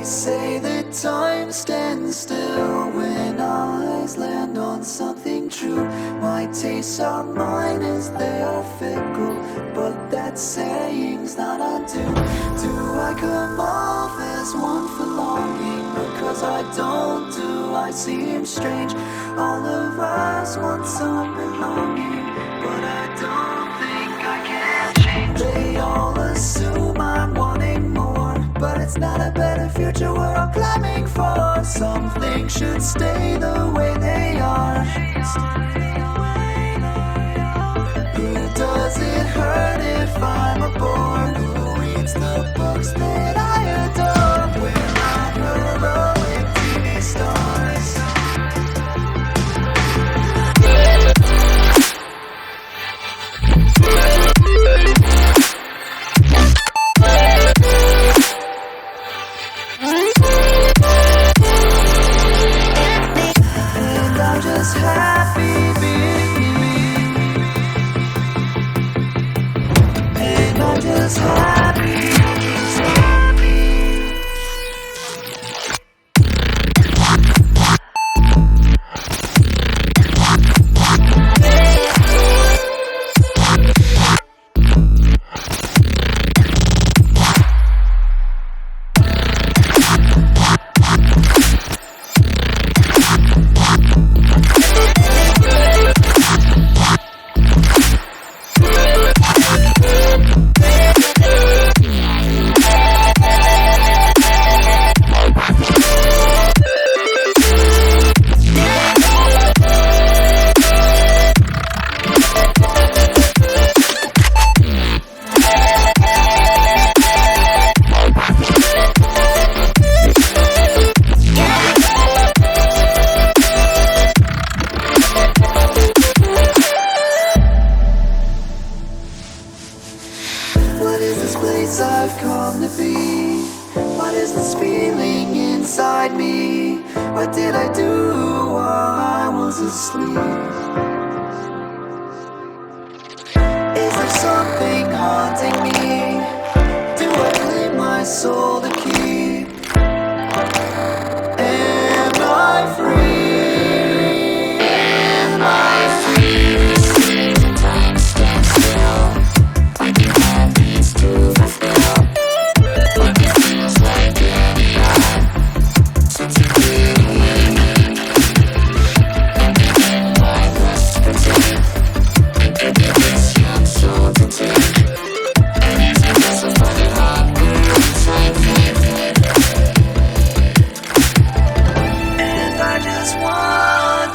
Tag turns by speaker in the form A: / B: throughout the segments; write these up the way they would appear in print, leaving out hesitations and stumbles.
A: They say that time stands still when eyes land on something true. My tastes are mine as they are fickle, but that saying's not undue. Do I come off as one for longing? Because I don't, do I seem strange? All of us want some belonging, but I don't think I can change. They all assume I'm wanting more, but it's not a better future we're all climbing for. Some things should stay the way they are. Who does it hurt if I'm a bore? Who reads the books that I adore? We're not heroic TV stars. Just happy being me, and I'm just happy. What is this place I've come to be? What is this feeling inside me? What did I do while I was asleep? Is there something haunting me? Do I claim my soul to keep? Am I free? Am I free? Time stands still.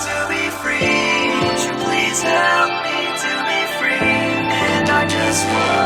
A: Please help me to be free, and I just want